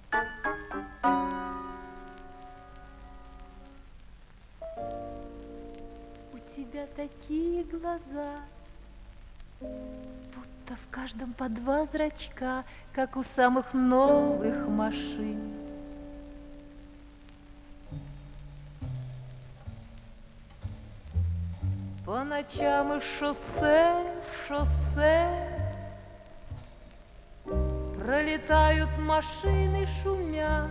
У тебя такие глаза, будто в каждом по два зрачка, как у самых новых машин. По ночам из шоссе в шоссе пролетают машины, шумя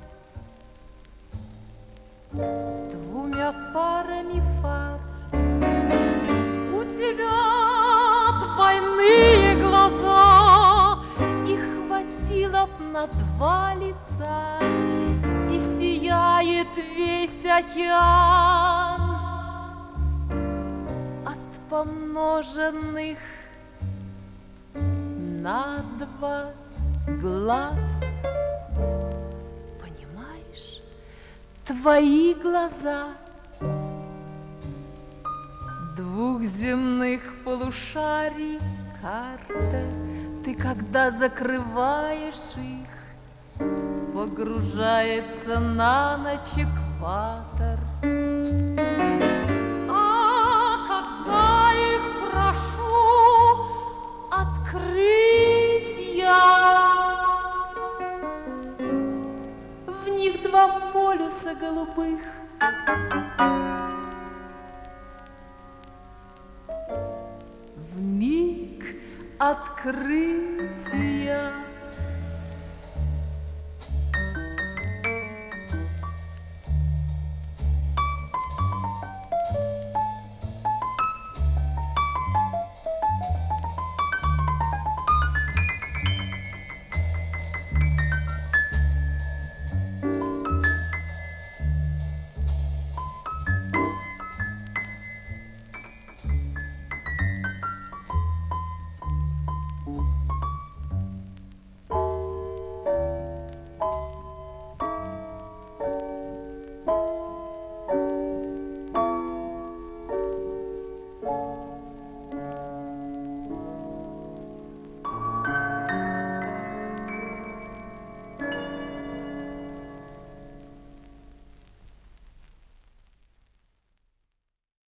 двумя парами фар. У тебя двойные глаза, их хватило б на два лица, и сияет весь океан от помноженных на два глаз. Понимаешь, твои глаза двух земных полушарий карта. Ты, когда закрываешь их, погружается на ночь экватор. А когда их прошу открыть я, в них два полюса голубых. Вмиг открыть